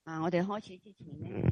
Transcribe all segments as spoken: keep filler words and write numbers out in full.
啊！我哋開始之前咧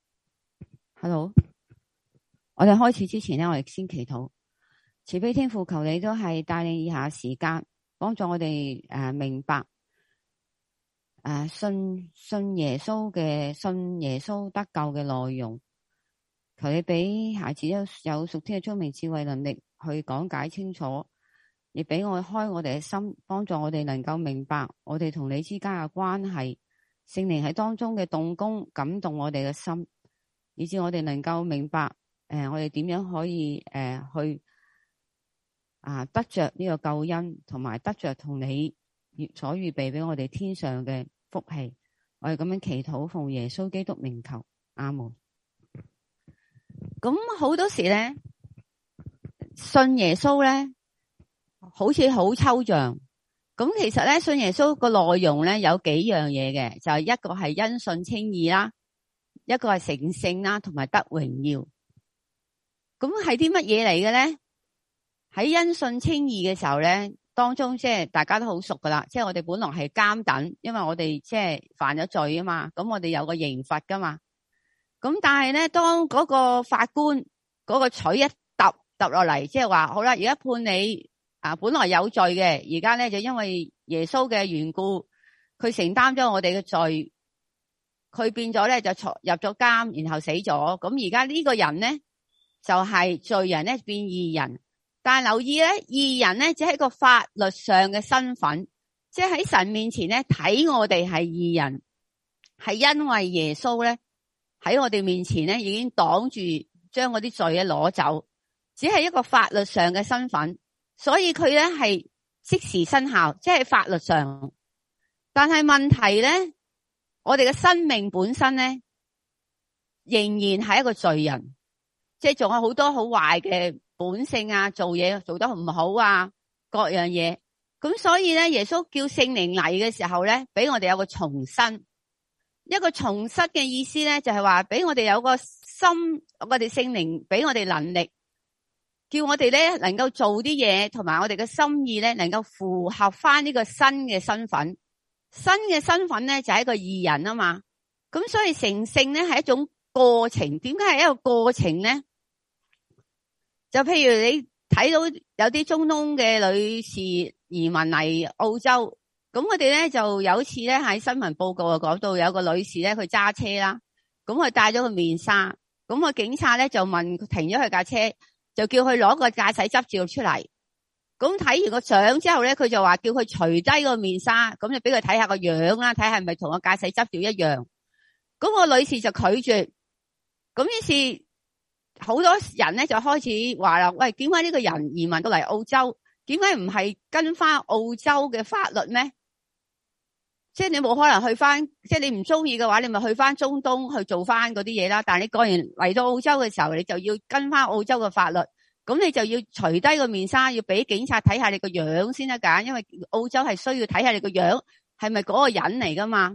，Hello，我哋開始之前咧，我哋先祈禱。慈悲天父，求你都係帶領以下時間，幫助我哋誒、呃、明白誒、呃、信信耶穌嘅信耶穌得救嘅內容。求你俾孩子有有屬天嘅聰明智慧能力去講解清楚，亦俾我開我哋嘅心，幫助我哋能夠明白我哋同你之間嘅關係。聖靈喺當中嘅動工感動我哋嘅心，以致我哋能夠明白誒、呃，我哋點樣可以誒、呃、去啊得着呢個救恩，同埋得着同你所預備俾我哋天上嘅福氣。我哋咁樣祈禱，奉耶穌基督名求，阿門。咁好多時咧，信耶穌咧，好似好抽象。咁其實咧，信耶穌個內容咧有幾樣嘢嘅，就係一個係因信稱義啦，一個係成聖啦，同埋得榮耀。咁係啲乜嘢嚟嘅咧？喺因信稱義嘅時候咧，當中即係大家都好熟噶啦，即係我哋本來係監等，因為我哋即係犯咗罪啊嘛，咁我哋有個刑罰噶嘛。咁但係咧，當嗰個法官嗰個錘一揼揼落嚟，即係話好啦，而家判你。啊，本來有罪嘅，而家咧就因為耶穌嘅緣故，佢承擔咗我哋嘅罪，佢變咗咧就坐入咗監，然後死咗。咁而家呢個人咧就係、是、罪人咧變義人，但係留意咧，義人咧只係一個法律上嘅身份，即係喺神面前咧睇我哋係義人，係因為耶穌咧喺我哋面前咧已經擋住將嗰啲罪咧攞走，只係一個法律上嘅身份。所以佢咧係即時生效，即係法律上。但係問題咧，我哋嘅生命本身咧，仍然係一個罪人，即係仲有好多好壞嘅本性啊，做嘢做得唔好啊，各樣嘢。咁所以咧，耶穌叫聖靈嚟嘅時候咧，俾我哋有個重生。一個重生嘅意思咧，就係話俾我哋有個心，我哋聖靈俾我哋能力。叫我哋咧能夠做啲嘢，同埋我哋嘅心意咧能夠符合翻呢個新嘅身份。新嘅身份咧就係一個義人啊嘛。咁所以成聖咧係一種過程。點解係一個過程咧？就譬如你睇到有啲中東嘅女士移民嚟澳洲，咁我哋咧就有次咧喺新聞報告啊講到有個女士咧佢揸車啦，咁佢戴咗個面紗，咁個警察咧就問停咗佢架車。就叫佢攞個駕駛執照出嚟，咁睇完個相之後咧，佢就話叫佢除低個面紗，咁就俾佢睇下個樣啦，睇下係咪同個駕駛執照一樣。咁個女士就拒絕，咁於是好多人咧就開始話啦，喂，點解呢個人移民到嚟澳洲，點解唔係跟翻澳洲嘅法律咩？即係你冇可能去翻，即係你唔中意嘅話，你咪去翻中東去做翻嗰啲嘢啦。但係你果然嚟到澳洲嘅時候，你就要跟翻澳洲嘅法律，咁你就要除低個面紗，要俾警察睇下你個樣先得㗎。因為澳洲係需要睇下你個樣係咪嗰個人嚟噶嘛。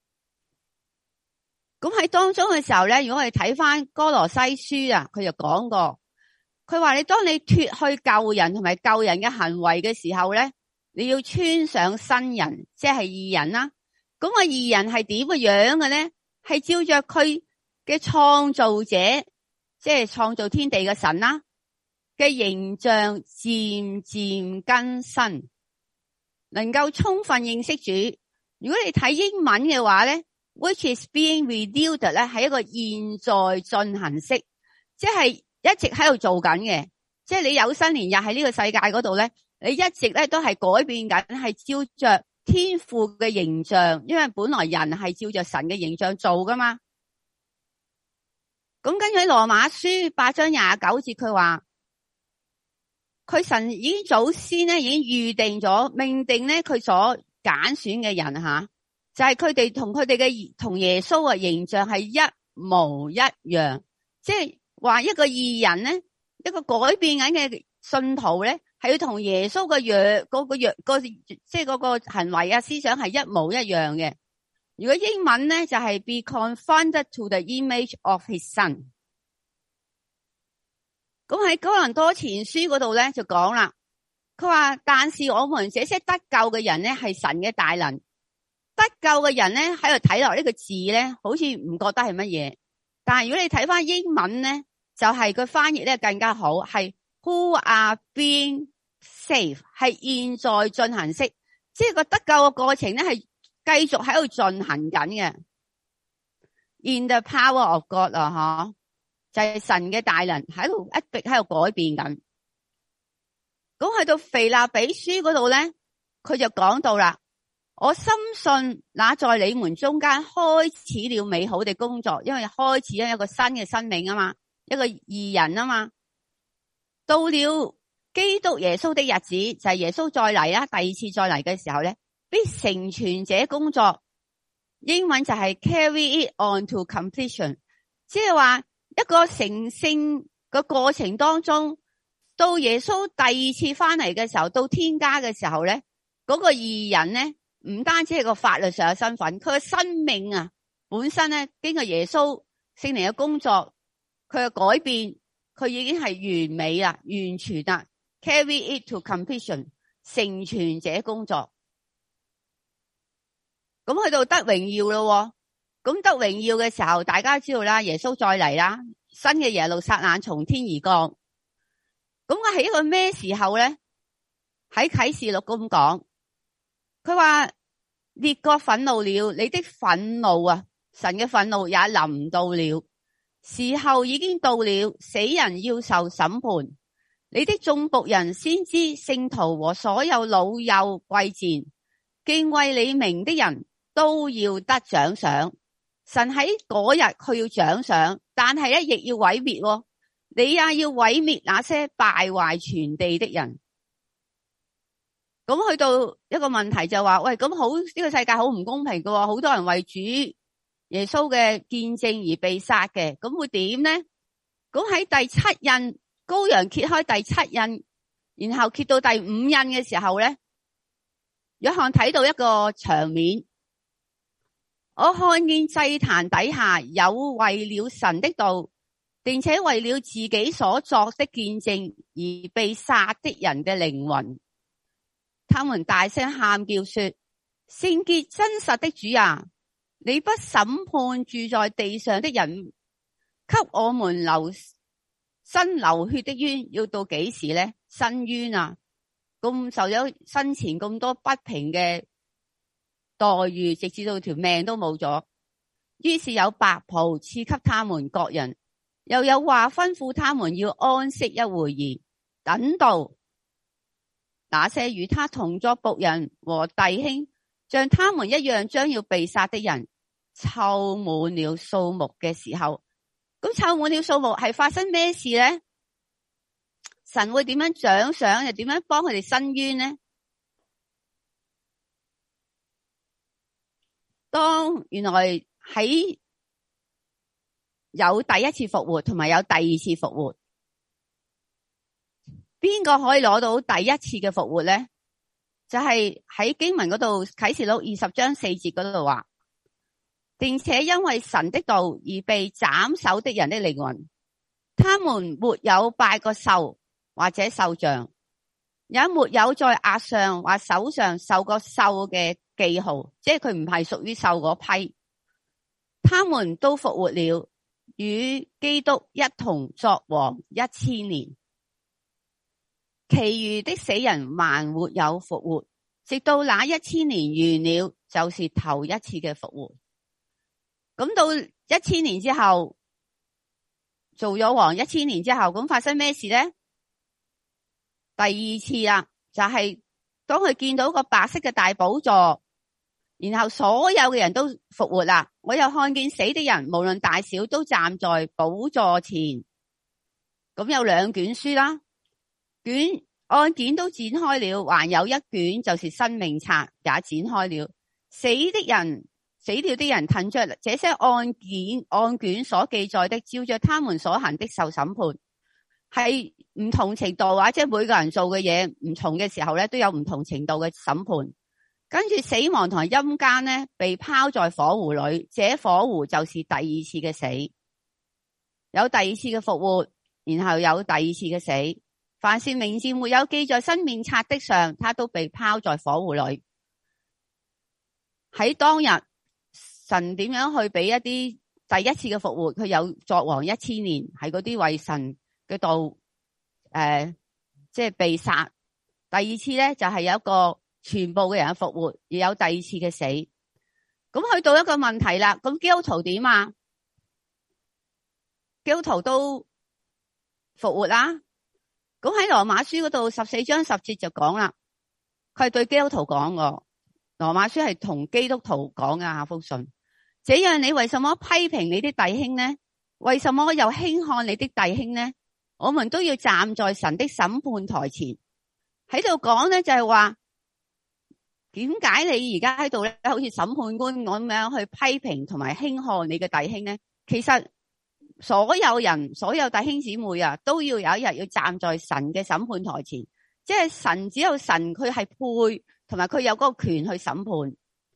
咁喺當中嘅時候咧，如果我哋睇翻哥羅西書啊，佢就講過，佢話你當你脫去舊人同埋舊人嘅行為嘅時候咧。你要穿上新人，即係義人啦。咁個義人係點嘅樣嘅咧？係照着佢嘅創造者，即係創造天地嘅神啦嘅形象，漸漸更新，能夠充分認識主。如果你睇英文嘅話咧 ，which is being revealed 咧係一個現在進行式，即係一直喺度做緊嘅。即係你有生年日喺呢個世界嗰度咧。你一直咧都係改變緊，係照着天父嘅形象，因為本來人係照着神嘅形象做噶嘛。咁跟住喺羅馬書八章廿九節，佢話佢神已經祖先咧已經預定咗，命定咧佢所揀選嘅人吓，就係佢哋同佢哋嘅同耶穌嘅形象係一模一樣，即係話一個義人咧，一個改變緊嘅信徒咧。係要同耶穌個樣嗰個樣個即係嗰個行為啊思想係一模一樣嘅。如果英文咧就係 be conformed to the image of his son。咁喺哥林多前書嗰度咧就講啦，佢話但是我們這些得救嘅人咧係神嘅大能，得救嘅人咧喺度睇落呢個字咧，好似唔覺得係乜嘢。但係如果你睇翻英文咧，就係佢翻譯咧更加好，係 Who are being saved， 係現在進行式，即係個得救嘅過程咧係繼續喺度進行緊嘅。In the power of God 啊，嗬，就係神嘅大能喺度一直喺度改變緊。咁去到腓立比書嗰度咧，佢就講到啦，我深信那在你們中間開始了美好的工作，因為開始咗一個新嘅生命啊嘛，一個義人啊嘛。到了基督耶穌的日子，就係耶穌再嚟啦，第二次再嚟嘅時候咧，必成全這工作。英文就係 carry it on to completion， 即係話一個成聖嘅過程當中，到耶穌第二次翻嚟嘅時候，到天家嘅時候咧，嗰個義人咧唔單止係個法律上嘅身份，佢嘅生命啊本身咧經過耶穌聖靈嘅工作，佢嘅改變，佢已經係完美啦，完全啦 ，carry it to completion， 成全這工作。咁去到得榮耀咯，咁得榮耀嘅時候，大家知道啦，耶穌再嚟啦，新嘅耶路撒冷從天而降。咁我係一個咩時候咧？喺啟示錄咁講，佢話列國憤怒了，你的憤怒啊，神嘅憤怒也臨到了，時候已經到了，死人要受審判，你的眾僕人、先知、聖徒和所有老幼貴賤，敬畏你名的人都要得獎賞。神喺嗰日佢要獎賞，但係咧亦要毀滅喎。你也要毀滅那些敗壞全地的人。咁去到一個問題就話，喂，咁好呢個世界好唔公平㗎，好多人為主耶穌嘅見證而被殺嘅，咁會點呢？咁喺第七印，羔羊揭開第七印，然後揭到第五印嘅時候咧，約翰睇到一個場面，我看見祭壇底下有為了神的道，並且為了自己所作的見證而被殺的人嘅靈魂，他們大聲喊叫說：聖潔真實的主啊，你不審判住在地上的人，給我們流身流血的冤，要到幾時呢？申冤啊！咁受咗生前咁多不平嘅待遇，直至到條命都冇咗。於是有白袍賜給他們各人，又有話吩咐他們要安息一會兒，等到那些與他同作僕人和弟兄，像他們一樣將要被殺的人湊滿了數目嘅時候。咁湊滿了數目係發生咩事呢？神會點樣獎賞，又點樣幫佢哋伸冤呢？當原來喺有第一次復活同埋有第二次復活，邊個可以攞到第一次嘅復活呢？就係喺經文嗰度啟示錄二十章四節嗰度話，並且因為神的道而被斬首的人的靈魂，他們沒有拜過獸或者獸像，也沒有在額上或手上受過獸嘅記號，即係佢唔係屬於獸嗰批。他們都復活了，與基督一同作王一千年。其餘的死人還沒有復活，直到那一千年完了，就是頭一次嘅復活。咁到一千年之後，做咗王一千年之後，咁發生咩事呢？第二次啦，就係當佢見到個白色嘅大寶座，然後所有嘅人都復活啦。我又看見死的人，無論大小，都站在寶座前。咁有兩卷書啦，卷案件都展開了，還有一卷就是生命冊也展開了。死的人。死掉的人憑着這些案件案卷所記載的，照着他們所行的受審判，係唔同程度啊！即係每個人做嘅嘢唔同嘅時候咧，都有唔同程度嘅審判。跟住死亡同埋陰間咧，被拋在火湖裏，這火湖就是第二次嘅死。有第二次嘅復活，然後有第二次嘅死。凡是名字沒有記在生命冊的上，他都被拋在火湖裏。 喺當日神點樣去俾一啲第一次嘅復活，佢有作王一千年，係嗰啲為神嘅道誒，即係被殺。第二次咧就係有一個全部嘅人嘅復活，而有第二次嘅死。咁去到一個問題啦，咁基督徒點啊？基督徒都復活啦。咁喺羅馬書嗰度十四章十節就講啦，佢係對基督徒講嘅。羅馬書係同基督徒講嘅下封信。這樣你為什麼批評你的弟兄呢？為什麼又輕看你的弟兄呢？我們都要站在神的審判台前。喺度講咧，就係話點解你而家喺度咧，好似審判官咁樣去批評同埋輕看你嘅弟兄咧？其實所有人、所有弟兄姊妹啊，都要有一日要站在神嘅審判台前，即係神只有神佢係配，同埋佢有嗰個權去審判。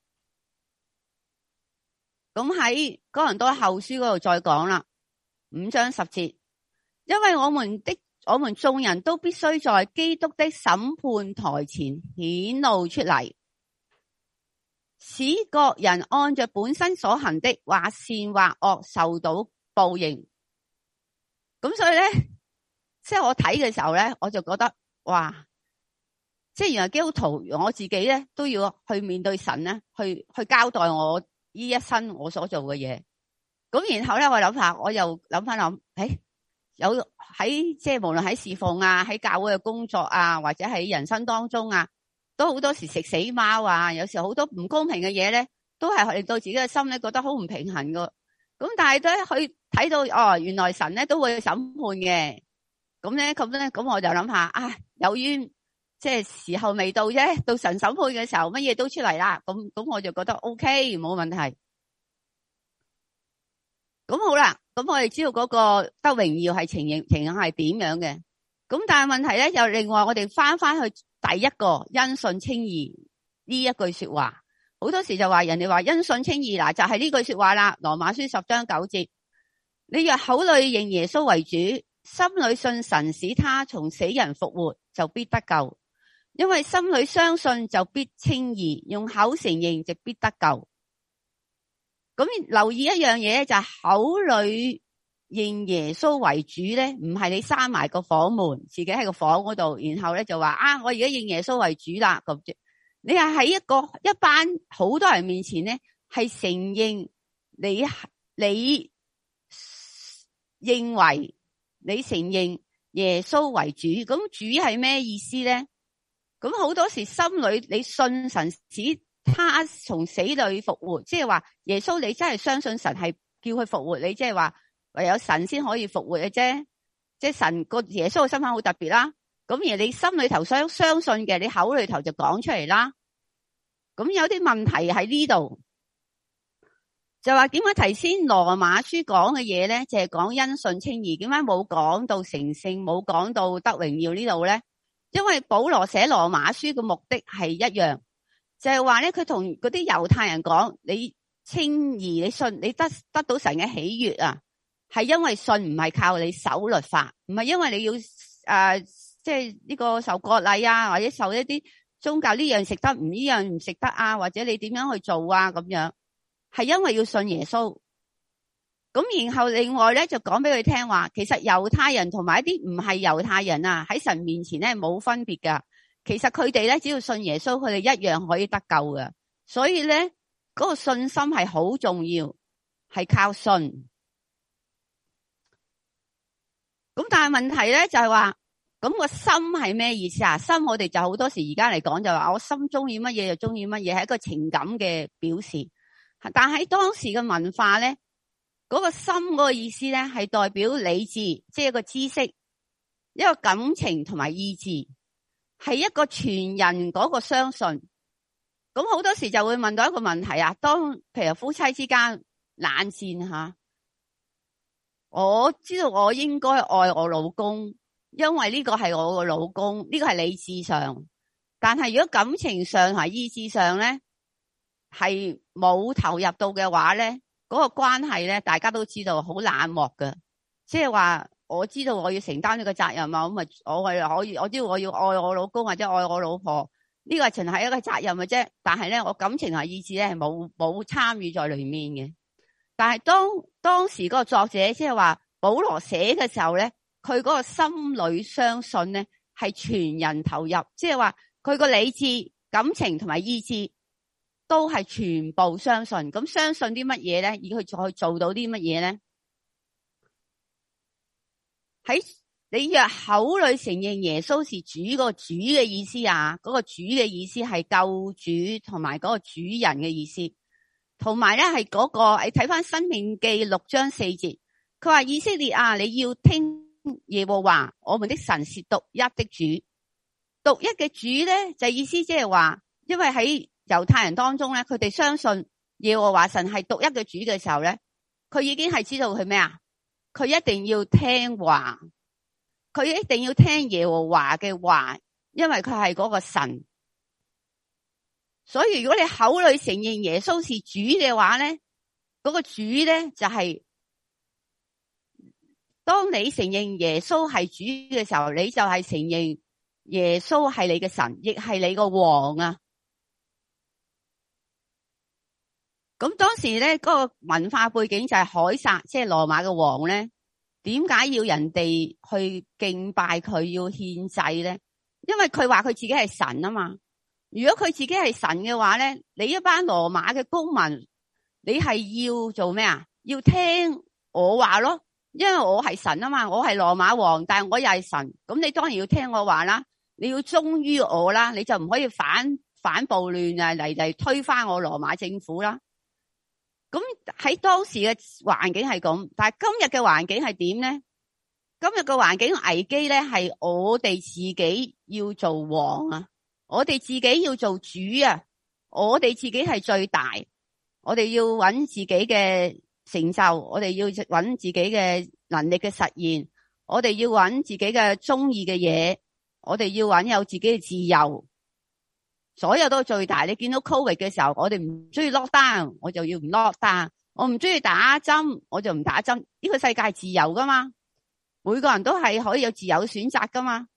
咁喺哥林多後書嗰度再講啦，五章十節，因為我們的。我們眾人都必須在基督的審判台前顯露出嚟，使各人按着本身所行的，或善或惡，受到報應。咁所以咧，即係我睇嘅時候咧，我就覺得哇，即係原來基督徒我自己咧都要去面對神咧，去去交代我呢一生我所做嘅嘢。咁然後咧，我諗下，我又諗翻諗，誒。有喺即係無論喺侍奉啊，喺教會嘅工作啊，或者喺人生當中啊，都好多時食死貓啊，有時好多唔公平嘅嘢咧，都係令到自己嘅心咧覺得好唔平衡噶。咁但係都去睇到哦，原來神咧都會審判嘅。咁咧咁咧咁我就諗下啊，由於即係時候未到啫，到神審判嘅時候，乜嘢都出嚟啦。咁咁我就覺得 OK， 冇問題。咁好啦，咁我哋知道嗰個得榮耀係情形情形係點樣嘅。咁但係問題咧，又另外我哋翻翻去第一個因信稱義呢一句說話，好多時就話人哋話因信稱義，嗱就係呢句說話啦。羅馬書十章九節，你若口裏認耶穌為主，心裏信神使他從死人復活，就必得救。因為心裏相信就必稱義，用口承認就必得救。咁留意一樣嘢，就係口裏認耶穌為主咧，唔係你閂埋個房門，自己喺個房嗰度，然後咧就話啊，我而家認耶穌為主啦咁。你係喺一個一班好多人面前咧，係承認你你認為你承認耶穌為主。咁主係咩意思咧？咁好多時心裏你信神使他從死裏復活，即係話耶穌你真係相信神係叫佢復活，你即係話唯有神先可以復活嘅啫。即係神個耶穌嘅身份好特別啦。咁而你心裏頭相相信嘅，你口裏頭就講出嚟啦。咁有啲問題喺呢度，就話點解頭先羅馬書講嘅嘢咧，就係講因信稱義，點解冇講到成聖，冇講到得榮耀呢度咧？因為保羅寫羅馬書嘅目的係一樣。就係話咧，佢同嗰啲猶太人講，你稱義，你信，你得得到神嘅喜悅啊，係因為信，唔係靠你守律法，唔係因為你要誒，即係呢個受割禮啊，或者受一啲宗教呢樣食得，唔呢樣唔食得啊，或者你點樣去做啊咁樣，係因為要信耶穌。咁然後另外咧就講俾佢聽話，其實猶太人同埋一啲唔係猶太人啊，喺神面前咧冇分別噶。其實佢哋咧，只要信耶穌，佢哋一樣可以得救嘅。所以咧，嗰個信心係好重要，係靠信。咁但係問題咧就係話，咁個心係咩意思啊？心我哋就好多時而家嚟講就話，我心中意乜嘢就中意乜嘢，係一個情感嘅表示。但喺當時嘅文化咧，嗰個心嗰個意思咧係代表理智，即係一個知識，一個感情同埋意志。係一個全人嗰個相信，咁好多時就會問到一個問題啊。當譬如夫妻之間冷戰吓，我知道我應該愛我老公，因為呢個係我個老公，呢個係理智上。但係如果感情上同意志上咧，係冇投入到嘅話咧，嗰個關係咧，大家都知道好冷漠㗎。即係話。我知道我要承擔呢個責任啊，咁咪我係可以，我知道我要愛我老公或者愛我老婆， 呢個純係一個責任嘅啫。但係咧，我感情啊意志咧係冇冇參與在裏面嘅。但係當當時嗰個作者即係話保羅寫嘅時候咧，佢嗰個心裏相信咧係全人投入，即係話佢個理智、感情同埋意志都係全部相信。咁相信啲乜嘢咧？而佢再做到啲乜嘢咧？喺你若口裏承認耶穌是主，嗰個主嘅意思啊，嗰個主嘅意思係救主同埋嗰個主人嘅意思，同埋咧係嗰個你睇翻《申命記》六章四節，佢話以色列啊，你要聽耶和華我們的神是獨一的主。獨一嘅主咧就意思即係話，因為喺猶太人當中咧，佢哋相信耶和華神係獨一嘅主嘅時候咧，佢已經係知道佢咩啊？佢一定要聽話，佢一定要聽耶和華嘅話，因為佢係嗰個神。所以如果你口裏承認耶穌是主嘅話咧，嗰個主咧就係當你承認耶穌係主嘅時候，你就係承認耶穌係你嘅神，亦係你個王啊。咁當時咧，嗰個文化背景就係凱撒，即係羅馬嘅王咧。點解要人哋去敬拜佢，要獻祭咧？因為佢話佢自己係神啊嘛。如果佢自己係神嘅話咧，你一班羅馬嘅公民，你係要做咩啊？要聽我話咯，因為我係神啊嘛，我係羅馬王，但係我又係神，咁你當然要聽我話啦，你要忠於我啦，你就唔可以反反暴亂啊，嚟嚟推翻我羅馬政府啦。咁喺當時嘅環境係咁，但係今日嘅環境係點咧？今日嘅環境危機咧，係我哋自己要做王啊，我哋自己要做主啊，我哋自己係最大，我哋要揾自己嘅成就，我哋要揾自己嘅能力嘅實現，我哋要揾自己嘅中意嘅嘢，我哋要揾有自己嘅自由。所有都最大。你見到 Covid 嘅時候，我哋唔中意 lock down，我就要唔 lock down；我唔中意打針，我就唔打針。呢個世界係自由噶嘛，每個人都係可以有自由選擇噶嘛。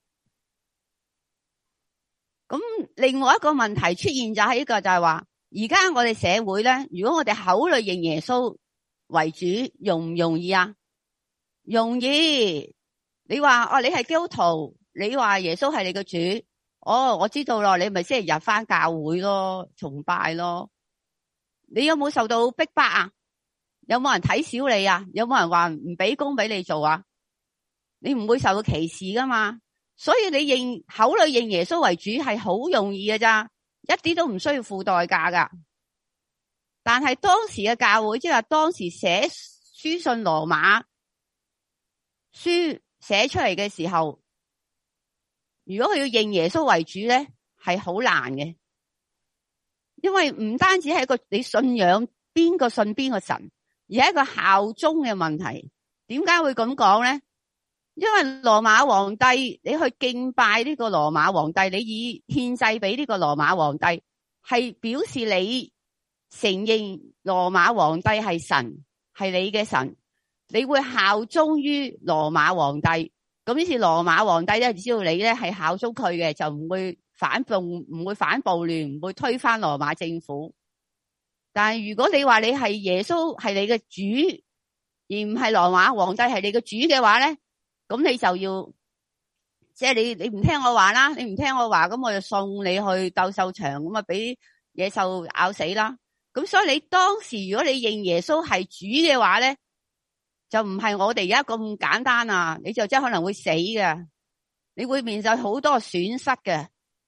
咁另外一個問題出現就係呢個，就係話而家我哋社會咧，如果我哋口裏認耶穌為主，容唔容易啊？容易。你話哦，你係基督徒，你話耶穌係你嘅主。哦，我知道咯，你咪星期日返教會咯，崇拜咯。你有冇受到逼迫啊？有冇人睇小你啊？有冇人話唔俾工俾你做啊？你唔會受到歧視噶嘛？所以你認口裏認耶穌為主係好容易嘅咋，一啲都唔需要付代價噶。但係當時嘅教會，即係話當時寫書信羅馬書寫出嚟嘅時候，如果佢要認耶穌為主咧，係好難嘅，因為唔單止係一個你信仰邊個信邊個神，而係一個效忠嘅問題。點解會咁講咧？因為羅馬皇帝，你去敬拜呢個羅馬皇帝，你以獻祭俾呢個羅馬皇帝，係表示你承認羅馬皇帝係神，係你嘅神，你會效忠於羅馬皇帝。咁於是羅馬皇帝咧，知道你咧係效忠佢嘅，就唔會反暴，唔會反暴亂，唔會推翻羅馬政府。但係如果你話你係耶穌係你嘅主，而唔係羅馬皇帝係你嘅主嘅話咧，咁你就要即係你你唔聽我話啦，你唔聽我話，咁我就送你去鬥獸場，咁啊俾野獸咬死啦。咁所以你當時如果你認耶穌係主嘅話咧，就唔係我哋而家咁簡單啊！你就真係可能會死嘅，你會面對好多損失嘅。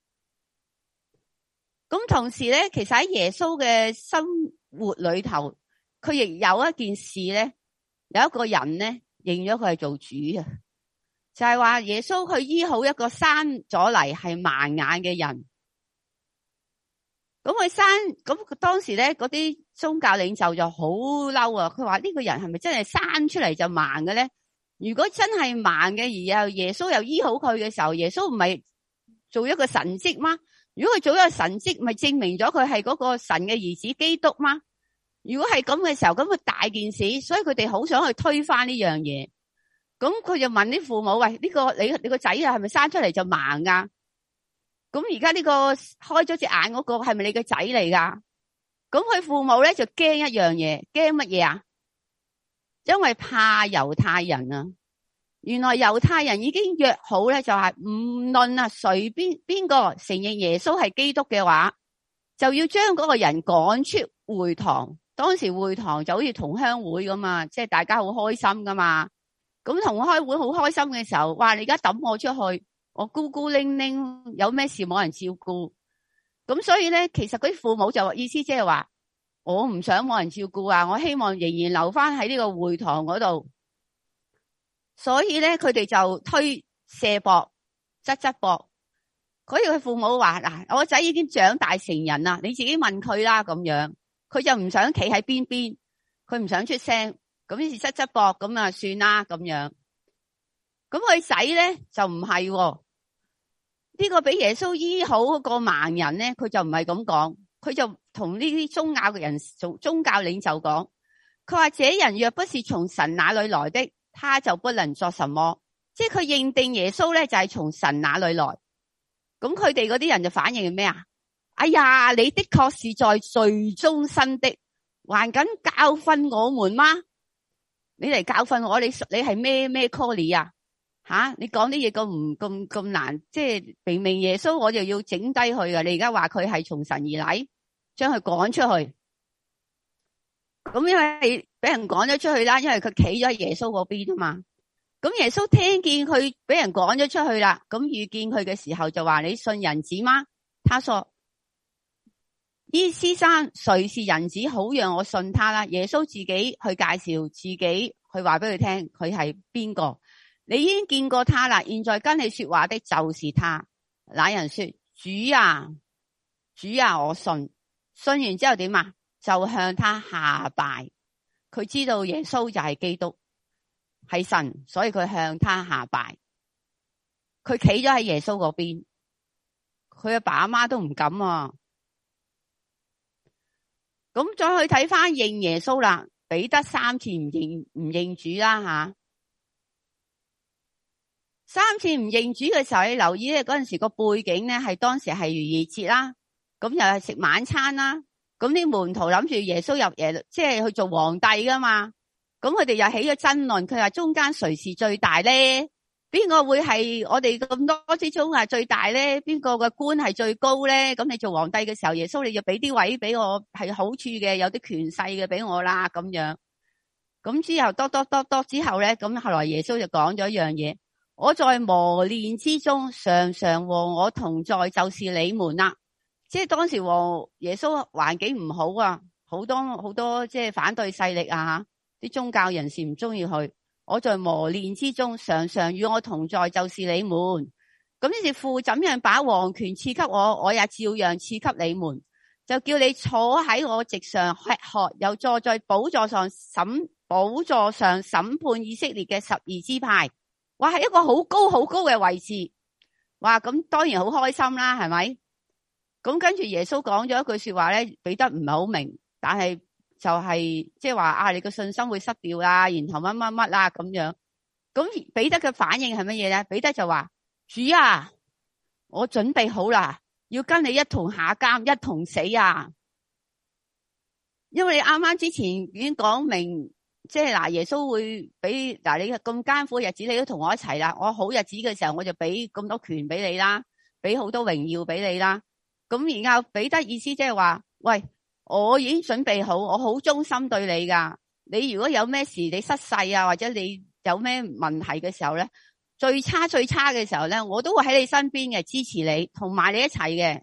咁同時咧，其實喺耶穌嘅生活裏頭，佢亦有一件事咧，有一個人咧認咗佢係做主嘅，就係話耶穌去醫好一個生咗嚟係盲眼嘅人。咁佢生咁當時咧，嗰啲宗教領袖就好嬲啊！佢話呢個人係咪真係生出嚟就盲嘅咧？如果真係盲嘅，而又耶穌又醫好佢嘅時候，耶穌唔係做一個神蹟嗎？如果佢做一個神蹟，咪證明咗佢係嗰個神嘅兒子基督嗎？如果係咁嘅時候，咁佢大件事，所以佢哋好想去推翻呢樣嘢。咁佢就問啲父母：喂，呢個你你個仔啊，係咪生出嚟就盲啊？ 咁而家呢個開咗隻眼嗰個係咪你個仔嚟噶？咁佢父母咧就驚一樣嘢，驚乜嘢啊？因為怕猶太人啊。原來猶太人已經約好咧，就係唔論啊誰邊邊個承認耶穌係基督嘅話，就要將嗰個人趕出會堂。當時會堂就好似同鄉會咁嘛，即係大家好開心噶嘛。咁同開會好開心嘅時候，哇！你而家抌我出去，我孤孤零零，有咩事冇人照顧。咁所以咧，其實嗰啲父母就意思即係話，我唔想冇人照顧啊，我希望仍然留翻喺呢個會堂嗰度。所以咧，佢哋就推卸膊、側側膊。所以佢父母話：嗱，我個仔已經長大成人啦，你自己問佢啦。咁樣，佢就唔想企喺邊邊，佢唔想出聲。咁於是側側膊，咁啊算啦咁樣。咁佢仔咧就唔係、哦，呢、這個俾耶穌醫好嗰個盲人咧，佢就唔係咁講，佢就同呢啲宗教嘅人、宗宗教領袖講，佢話：這人若不是從神那裏來的，他就不能作什麼。即係佢認定耶穌咧就係從神那裏來。咁佢哋嗰啲人就反應係咩啊？哎呀，你的確是在罪中生的，還敢教訓我們嗎？你嚟教訓我，你你係咩咩 call 啊？吓，你講啲嘢咁唔咁咁難，即係明明耶穌我就要整低佢噶，你而家話佢係從神而嚟，將佢趕出去。咁因為俾人趕咗出去啦，因為佢企咗喺耶穌嗰邊啊嘛。咁耶穌聽見佢俾人趕咗出去啦，咁遇見佢嘅時候就話：你信人子嗎？他說：醫師生，誰是人子？好讓我信他啦。耶穌自己去介紹自己，去話俾佢聽佢係邊個。你已經見過他啦，現在跟你說話的就是他。那人說：主啊，主啊，我信。信完之後點啊？就向他下拜。佢知道耶穌就係基督，係神，所以佢向他下拜。佢企咗喺耶穌嗰邊，佢阿爸阿媽都唔敢啊。咁再去睇翻認耶穌啦，彼得三次唔認唔認主啦吓。三次唔認主嘅時候，你留意咧，嗰陣時個背景咧係當時係逾越節啦，咁又係食晚餐啦，咁啲門徒諗住耶穌入耶，即係去做皇帝噶嘛，咁佢哋又起咗爭論，佢話中間誰是最大咧？邊個會係我哋咁多之中係最大咧？邊個嘅官係最高咧？咁你做皇帝嘅時候，耶穌你就俾啲位俾我，係好處嘅，有啲權勢嘅俾我啦，咁樣。咁之後多多多多之後咧，咁後來耶穌就講咗一樣嘢。我在磨練之中，常常和我同在，就是你們啦。即係當時和耶穌環境唔好啊，好多好多即係反對勢力啊，啲宗教人士唔中意去。我在磨練之中，常常與我同在，就是你們。咁於是父怎樣把王權賜給我，我也照樣賜給你們，就叫你坐喺我席上吃喝，又坐在寶座上審寶座上審判以色列嘅十二支派。哇，係一個好高好高嘅位置，哇！咁當然好開心啦，係咪？咁跟住耶穌講咗一句說話咧，彼得唔係好明，但係就係即係話啊，你個信心會失掉啦，然後乜乜乜啦咁樣。咁彼得嘅反應係乜嘢咧？彼得就話：主啊，我準備好啦，要跟你一同下監，一同死啊！因為你啱啱之前已經講明。即係嗱，耶穌會俾嗱你咁艱苦嘅日子，你都同我一齊啦。我好日子嘅時候，我就俾咁多權俾你啦，俾好多榮耀俾你啦。咁然後彼得意思即係話，喂，我已經準備好，我好忠心對你噶。你如果有咩事，你失勢啊，或者你有咩問題嘅時候咧，最差最差嘅時候咧，我都會喺你身邊嘅，支持你，同埋你一齊嘅。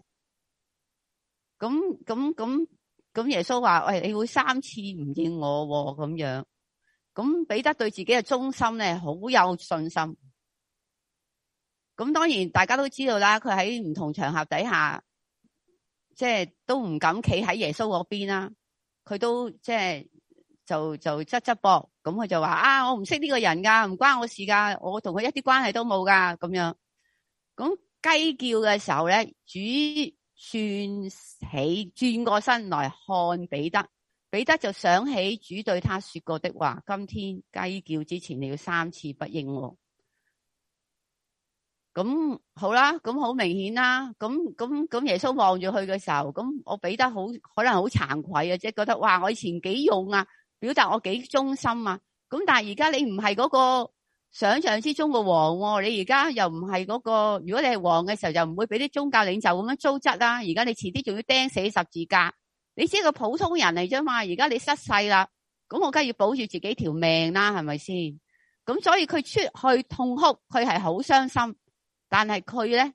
咁咁咁咁，耶穌話：喂，你會三次唔認我咁樣。咁彼得對自己嘅忠心咧，好有信心。咁當然大家都知道啦，佢喺唔同場合底下，即係都唔敢企喺耶穌嗰邊啦。佢都即係就就側側膊，咁佢就話：啊，我唔識呢個人噶，唔關我事噶，我同佢一啲關係都冇噶，咁樣。咁雞叫嘅時候咧，主算起轉過身來看彼得。彼得就想起主對他說過的話：今天雞叫之前你要三次不認我。 咁好啦，咁好明顯啦，咁咁咁耶穌望住佢嘅時候，咁我俾得好可能好慚愧啊，即係覺得哇，我以前幾勇啊，表達我幾忠心啊，咁但係而家你唔係嗰個想象之中嘅王，你而家又唔係嗰個，如果你係王嘅時候，就唔會俾啲宗教領袖咁樣糟質啦。而家你遲啲仲要釘死十字架，你只係個普通人嚟啫嘛。而家你失勢啦，咁我梗係要保住自己條命啦，係咪先？咁所以佢出去痛哭，佢係好傷心。但係佢咧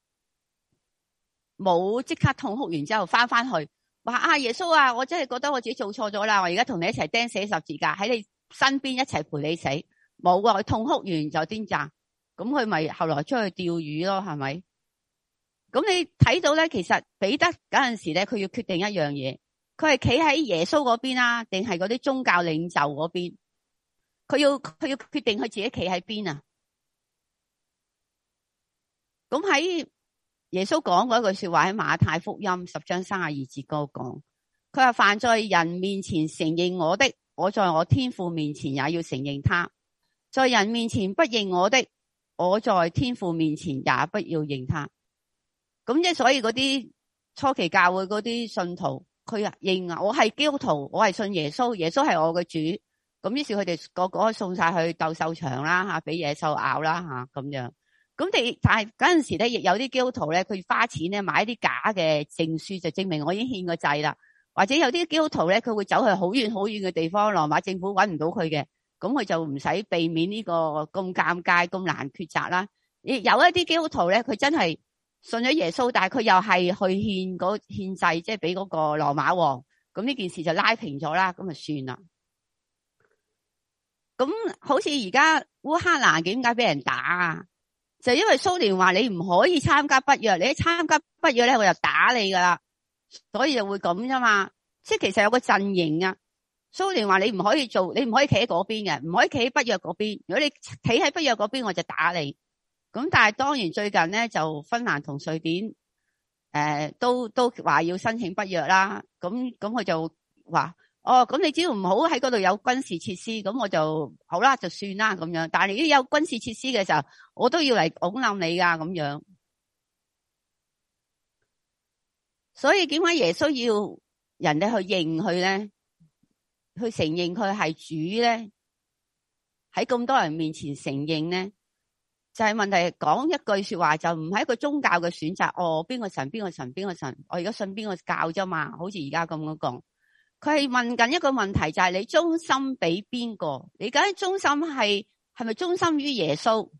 冇即刻痛哭完之後翻翻去話啊，耶穌啊，我真係覺得我自己做錯咗啦，我而家同你一齊釘死十字架，喺你身邊一齊陪你死。冇啊，佢痛哭完就癲炸，咁佢咪後來出去釣魚咯，係咪？咁你睇到咧，其實彼得嗰陣時咧，佢要決定一樣嘢，佢係企喺耶穌嗰邊啊，定係嗰啲宗教領袖嗰邊？佢要佢要決定佢自己企喺邊啊？咁喺耶穌講過一句說話，喺馬太福音十章三十二節嗰度講，佢話凡在人面前承認我的，我在我天父面前也要承認他；在人面前不認我的，我在天父面前也不要認他。咁即係所以嗰啲初期教會嗰啲信徒，佢啊認啊，我係基督徒，我係信耶穌，耶穌係我嘅主。咁於是佢哋個個送晒去鬥獸場啦吓，俾野獸咬啦吓咁樣。咁你但係嗰陣時咧，亦有啲基督徒咧，佢花錢咧買一啲假嘅證書，就證明我已經獻個祭啦。或者有啲基督徒咧，佢會走去好遠好遠嘅地方，羅馬政府搵唔到佢嘅，咁佢就唔使避免呢個咁尷尬、咁難抉擇啦。亦有一啲基督徒咧，佢真係信咗耶穌，但係佢又係去獻嗰獻祭，即係俾嗰個羅馬王。咁呢件事就拉平咗啦，咁就算啦。咁好似而家烏克蘭點解俾人打啊？就因為蘇聯話你唔可以參加北約，你一參加北約咧，我就打你噶啦，所以就會咁啫嘛。即係其實有個陣營啊，蘇聯話你唔可以做，你唔可以企喺嗰邊嘅，唔可以企喺北約嗰邊。如果你企喺北約嗰邊，我就打你。咁但係當然最近咧，就芬蘭同瑞典誒、呃、都都話要申請北約啦。咁咁佢就話。哦，咁你只要唔好喺嗰度有軍事設施，咁我就好啦，就算啦咁樣。但係你如果有軍事設施嘅時候，我都要嚟拱冧你噶咁樣。所以點解耶穌要人哋去認佢咧？去承認佢係主咧？喺咁多人面前承認咧，就係、是、問題講一句說話，就唔係一個宗教嘅選擇。哦，邊個神邊個神邊個神，我而家信邊個教啫嘛？好似而家咁樣講。佢係問緊一個問題，就係、是、你忠心俾邊個？你究竟忠心係係咪忠心於耶穌？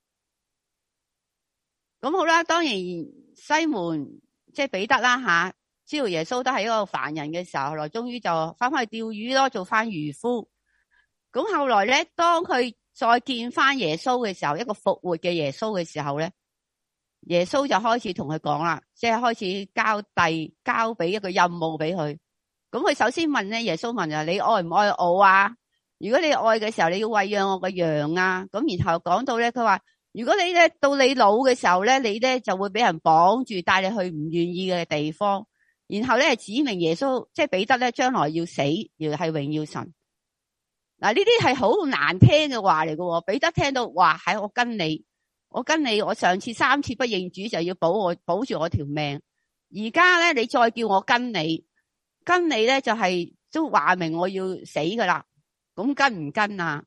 咁好啦，當然西門即係彼得啦吓，知道耶穌都係一個凡人嘅時候，後來終於就翻返去釣魚咯，做翻漁夫。咁後來咧，當佢再見翻耶穌嘅時候，一個復活嘅耶穌嘅時候咧，耶穌就開始同佢講啦，即係開始交遞交俾一個任務俾佢。咁佢首先問咧，耶穌問啊，你愛唔愛我啊？如果你愛嘅時候，你要餵養我個羊啊。咁然後講到咧，佢話如果你咧到你老嘅時候咧，你咧就會俾人綁住，帶你去唔願意嘅地方。然後咧指明耶穌，即係彼得咧將來要死，要係榮耀神。嗱，呢啲係好難聽嘅話嚟嘅。彼得聽到話係我跟你，我跟你，我上次三次不認主就要保我保住我條命。而家咧你再叫我跟你。跟你咧就係、是、都話明我要死噶啦，咁跟唔跟啊？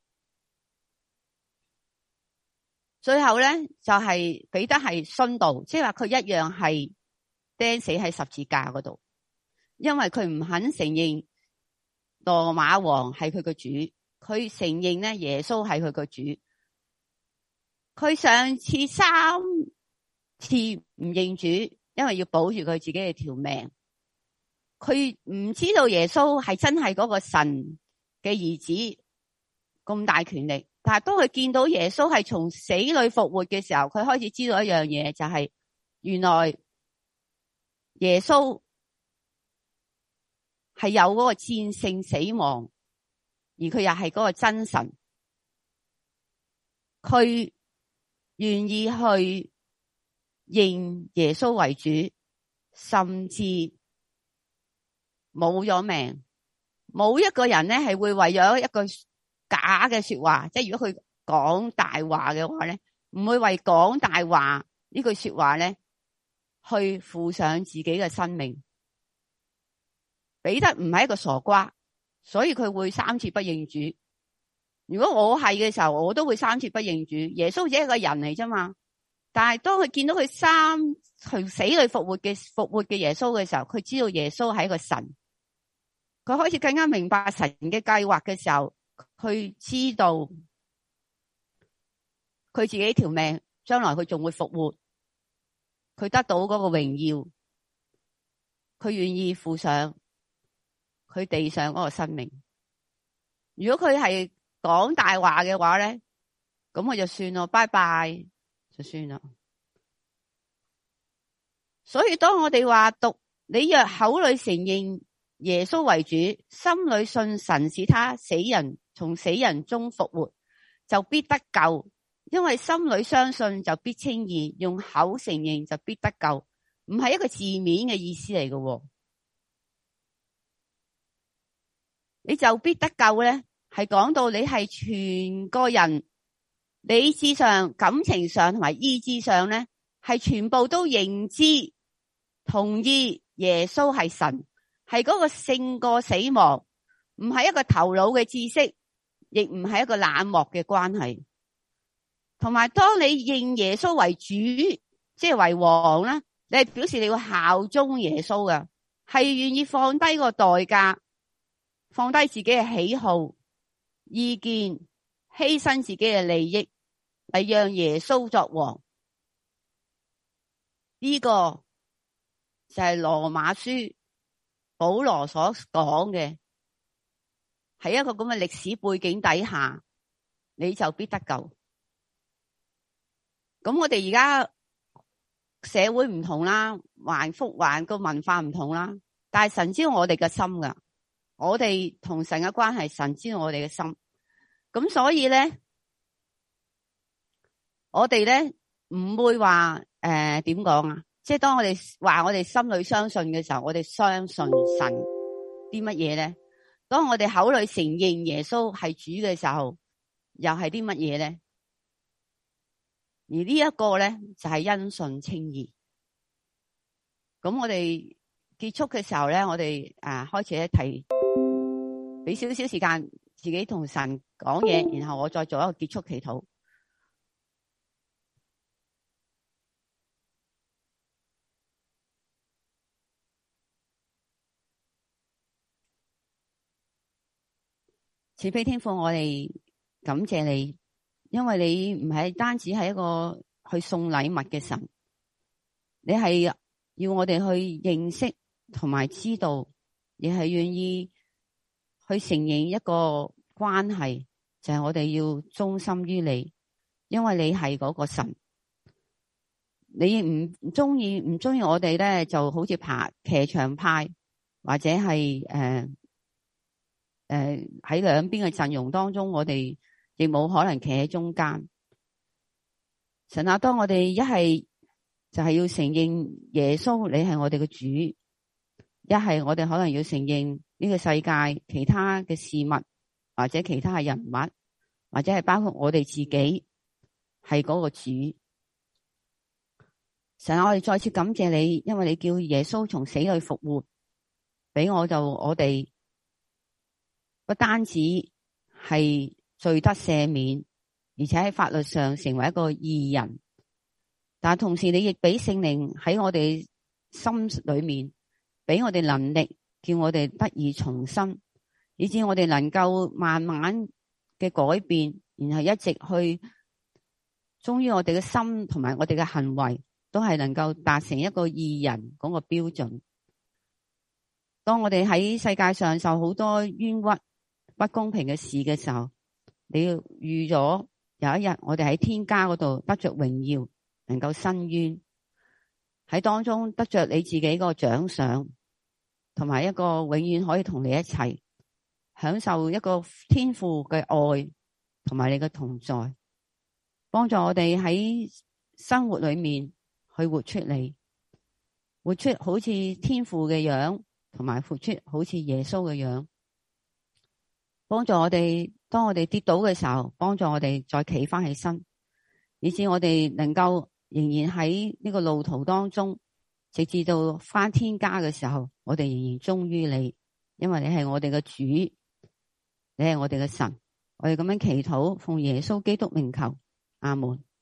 最後咧就係、是、彼得係殉道，即係話佢一樣係釘死喺十字架嗰度，因為佢唔肯承認羅馬王係佢個主，佢承認咧耶穌係佢個主。佢上次三次唔認主，因為要保住佢自己嘅條命。佢唔知道耶穌係真係嗰個神嘅兒子咁大權力，但係當佢見到耶穌係從死裏復活嘅時候，佢開始知道一樣嘢，就係原來耶穌係有嗰個戰勝死亡，而佢又係嗰個真神，佢願意去認耶穌為主，甚至冇咗命，冇一個人咧係會為咗一句假嘅說話，即係如果佢講大話嘅話咧， 唔會為講大話呢句說話咧，去付上自己嘅生命。彼得唔係一個傻瓜，所以佢會三次不認主。如果我係嘅時候，我都會三次不認主。耶穌只係一個人嚟啫嘛，但係當佢見到佢三從死裏復活嘅復活嘅耶穌嘅時候，佢知道耶穌係一個神。佢開始更加明白神嘅計劃嘅時候，佢知道佢自己條命將來佢仲會復活，佢得到嗰個榮耀，佢願意付上佢地上嗰個生命。如果佢係講大話嘅話咧，咁我就算咯，拜拜就算啦。所以當我哋話讀，你若口裏承認耶穌為主，心裏信神使他死人從死人中復活，就必得救。因為心裏相信就必稱義，用口承認就必得救，唔係一個字面嘅意思嚟嘅。你就必得救咧，係講到你係全個人理智上、感情上同埋意志上咧，係全部都認知同意耶穌係神，係嗰個勝過死亡，唔係一個頭腦嘅知識，亦唔係一個冷漠嘅關係。同埋當你認耶穌為主，即係為王啦，你係表示你要效忠耶穌㗎，係願意放低個代價，放低自己嘅喜好、意見，犧牲自己嘅利益嚟讓耶穌作王。呢個就係羅馬書保羅所講嘅，喺一個咁嘅歷史背景底下，你就必得救。咁我哋而家社會唔同啦，還福還個文化唔同啦，但係神知道我哋嘅心噶，我哋同神嘅關係，神知道我哋嘅心。咁所以咧，我哋咧唔會話誒點講啊？即係當我哋話我哋心裏相信嘅時候，我哋相信神啲乜嘢咧？當我哋口裏承認耶穌係主嘅時候，又係啲乜嘢咧？而呢一個咧就係因信稱義。咁我哋結束嘅時候咧，我哋啊開始一提，俾少少時間自己同神講嘢，然後我再做一個結束祈禱。慈悲天父，我哋感謝你，因為你唔係單止係一個去送禮物嘅神，你係要我哋去認識同埋知道，亦係願意去承認一個關係，就係我哋要忠心於你，因為你係嗰個神。你唔中意唔中意我哋咧，就好似爬騎牆派或者係誒誒喺兩邊嘅陣容當中，我哋亦冇可能企喺中間。神啊，當我哋一係就係要承認耶穌你係我哋嘅主，一係我哋可能要承認呢個世界其他嘅事物或者其他嘅人物，或者係包括我哋自己係嗰個主。神啊，我哋再次感謝你，因為你叫耶穌從死裏復活，俾我就我哋不單止係罪得赦免，而且喺法律上成為一個義人，但同時你亦俾聖靈喺我哋心裏面，俾我哋能力，叫我哋得以重生，以致我哋能夠慢慢嘅改變，然後一直去，終於我哋嘅心同埋我哋嘅行為都係能夠達成一個義人嗰個標準。當我哋喺世界上受好多冤屈不公平嘅事嘅時候，你要預咗有一日我哋喺天家嗰度得着榮耀，能夠伸冤，喺當中得着你自己個獎賞，同埋一個永遠可以同你一齊享受一個天父嘅愛同埋你嘅同在，幫助我哋喺生活裏面去活出你，活出好似天父嘅樣，同埋活出好似耶穌嘅樣，幫助我哋當我哋跌倒嘅時候，幫助我哋再企翻起身， 以致我哋能夠仍然喺呢個路途當中，直至到返天家嘅時候，我哋仍然忠於你，因為你係我哋嘅主，你係我哋嘅神。我哋咁樣祈禱，奉耶穌基督名求，阿門。